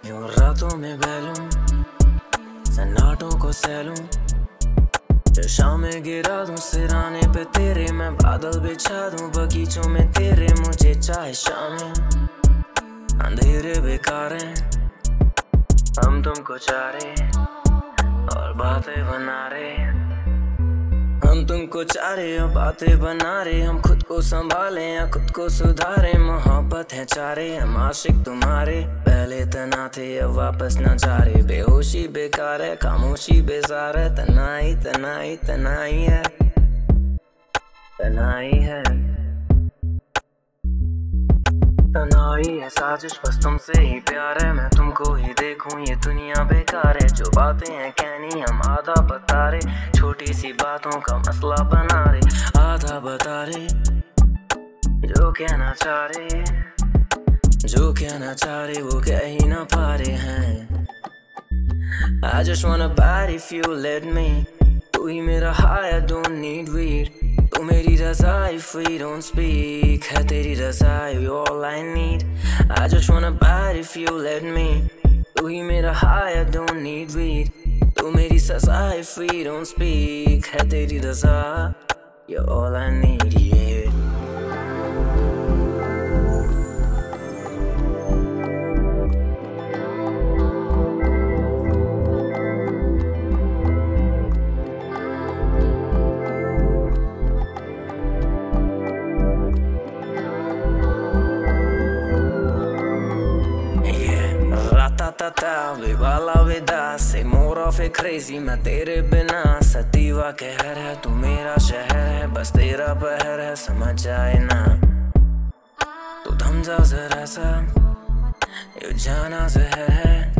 यूं रातों में बहलूं, सन्नाटों को सहलूं, जो शामें गिरा दूं सिराने पे तेरे, मैं बादल बिछा दूं बगीचों में तेरे। मुझे चाहे शामें अंधेरे बेकार हैं, हम तुमको चाह रहे और बातें बना रहे। हम तुमको चाह रहे और बातें बना रहे, हम खुद को संभालें या खुद को सुधारें। मोहब्बत है चारे, हम आशिक तुम्हारे, पहले तना थे अब वापस न जा रहे। बेहोशी बेकार है, खामोशी बेजार है, तनाई तनाई तनाई है, तनाई है, तनाई है साजिश, बस तुमसे ही प्यार है। मैं तुमको ही देखूं ये दुनिया बेकार है, जो बातें हैं कहनी हम आधा बता रहे, छोटी सी बातों का मसला बना रहे। आधा बता रहे जो कहना चाह रहे, जो कहना चाह रहे वो कह ही ना पा रहे हैं। I just wanna bite if you let me, तू ही मेरा high, I don't need weed, तू मेरी रज़ा if we don't speak, है तेरी रज़ा you all I need। I just wanna bite if you let me, तू ही मेरा high, I don't need weed, तू मेरी सज़ा if we don't speak, है तेरी रज़ा you're all I need, yeah। विवाला विदा से मोर ऑफ ए क्रेजी, मैं तेरे बिना सतीवा कहर है, तू मेरा शहर है, बस तेरा पहर है, समझ जाए ना तू थम जा जरा सा, ये जाना जहर है।